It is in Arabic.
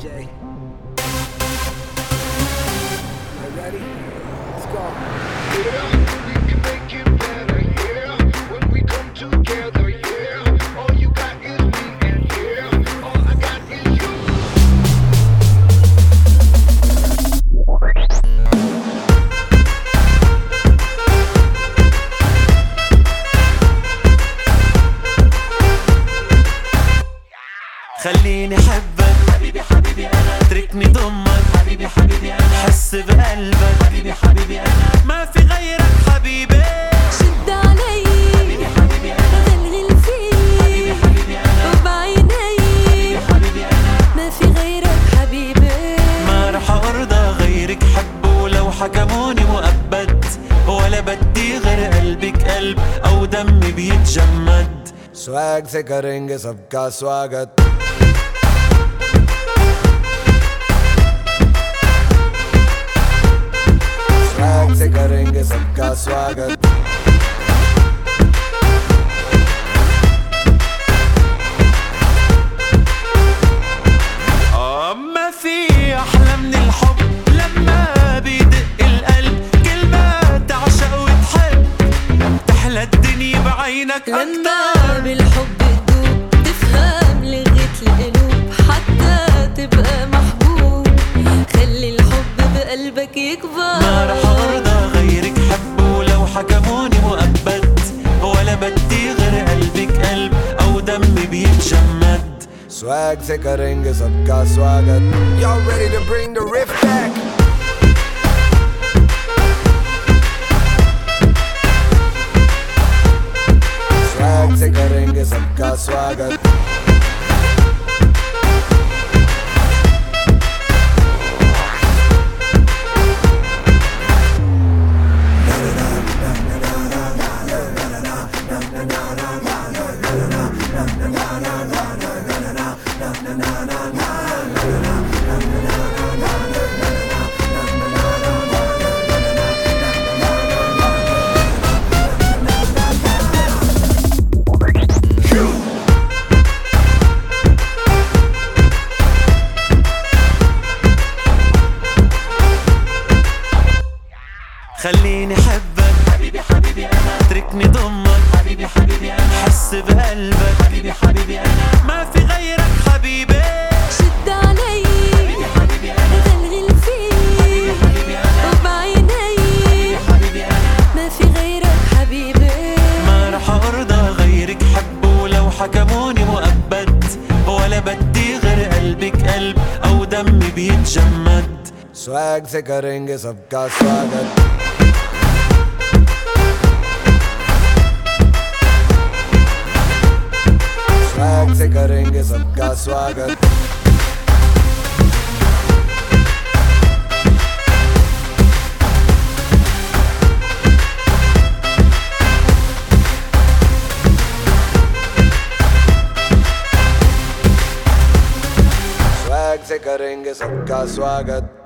DJ. You ready? Let's go. Yeah, we can make it better, yeah. When we come together, yeah. All you got is me, and yeah, all I got is you. خليني احبك حبيبي حبيبي انا، اتركني ضمك حبيبي حبيبي انا، حس بقلبك حبيبي حبيبي انا، ما في غيرك حبيبي. شد علي حبيبي حبيبي انا، غلغل فيه حبيبي حبيبي انا، وبعيني حبيبي حبيبي انا، ما في غيرك حبيبي. ما رح ارضى غيرك حب، ولو حكموني مؤبد، ولا بدي غير قلبك قلب او دمي بيتجمد. Swag से करेंगे सबका स्वागत. Swag से करेंगे सबका स्वागत. ما في أحلى من الحب لما بيدق القلب، كل ما تعشق وتحب تحلى الدنيا بعينك لما أكتر. بالحب تدوب تفهم لغة القلوب، حتى تبقى محبوب. خلي الحب بقلبك يكبر. ما رح أرضى غيرك حب، ولو حكموني مؤبد، ولا بدي غير قلبك قلب أو دمي بيتجمد. Swag से करेंगे सबका स्वागत. Y'all ready to bring the riff back? Swag से करेंगे सबका स्वागत. خليني احبك حبيبي حبيبي انا، اتركني ضمك حبيبي حبيبي انا، حس بقلبك حبيبي حبيبي انا، ما في غيرك حبيبي. شد علي حبيبي حبيبي انا، غلغل فيه حبيبي حبيبي انا، وبعيني حبيبي حبيبي انا، ما في غيرك حبيبي. ما رح ارضى غيرك حب، ولو حكموني مؤبد، ولا بدي غير قلبك قلب او دمي بيتجمد. Swag से करेंगे सबका स्वागत. Swag से करेंगे सबका स्वागत. Swag से करेंगे सबका स्वागत.